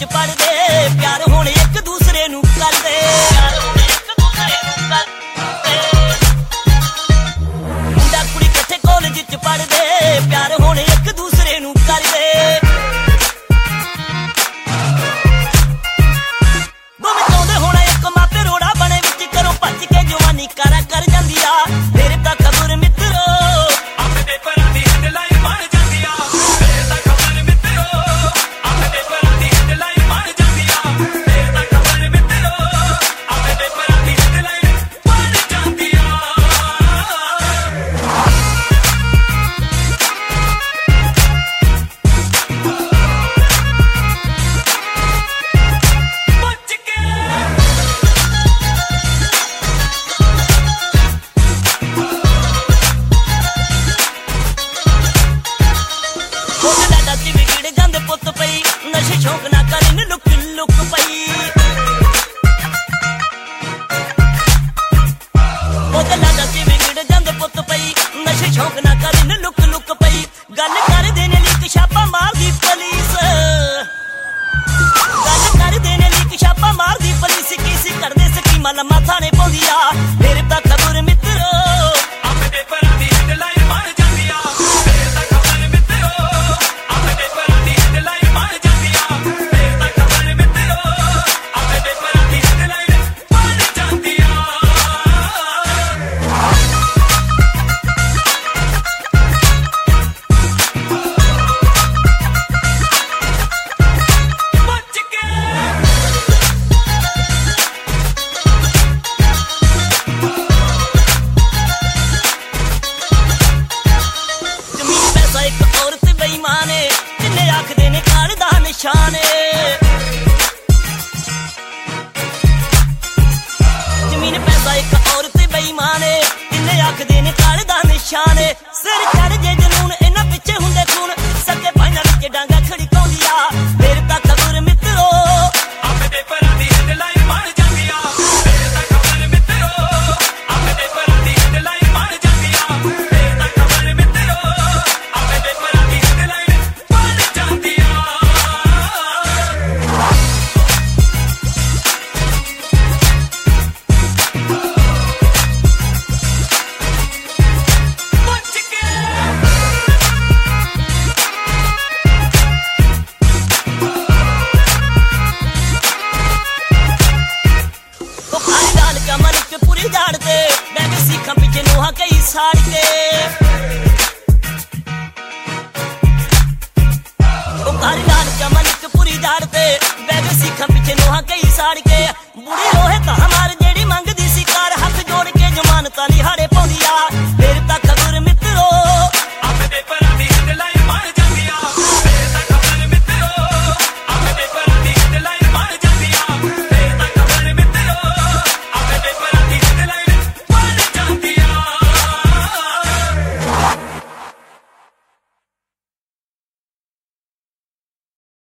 विच पढ़दे प्यार हुण एक दूसरे नूं करदे मुंडा कुड़ी इकट्ठे कॉलेज च पढ़दे प्यार हुण एक दूसरे नूं करदे दोवें चाहुंदे होणा एक मापे रोड़ा बने विच घरों भज के जवानी कारा कर जांदी आ मेरे तां खबर मित्रो अपने परां दी हेडलाइन बन जांदी आ मेरे तां खबर मित्रो अपने परां दी हेडलाइन बन जांदी आ मेरे तां खबर मित्रो अपने परां दी हेडलाइन बन जांदी आ नशे शौक ना करन लुक लुक पई लाडा च विगड़ गंद पुत पई नशे शौक ना करन लुक लुक पई गल कर देने लीक छापा मार दी पुलिस गल कर देने लीक छापा मार दी पुलिस किसी करदे स्कीमा लम्मा थाने पौंदी आ मेरे तां खबर मित्रो अपने परां दी हेडलाइन बन जांदी आ मेरे तां खबर मित्रो अपने परां दी हेडलाइन बन जांदी आ मेरे तां खबर मित्रो अपने परां दी हेडलाइन बन जांदी आ बच के जमीन पैसा एक औरत बेईमान है जिन्ने आखदे ने काल दा निशान है जमीन पैसा एक औरत बेईमान है जिन्ने आखदे ने काल दा निशान है सिर चढ़ जे जनून इन्हां पिछे हुंदे खून सके भाइयां विच डांगा खड़काउंदी आ मेरे तां खबर मित्रो अपने परां दी हेडलाइन बन जांदी आ मेरे तां खबर मित्रो अपने परां दी हेडलाइन बन जांदी आ मेरे तां खबर मित्रो अपने परां दी हेडलाइन बन जांदी आ बच के खाली डाल कमर च पूरी झाड़ते बैग सीखा पिछे नोहा कई साड़ के खाली डाल कमर च पूरी झाड़ते बैग सीखा पिछे नोहा कई साड़ के बुढ़े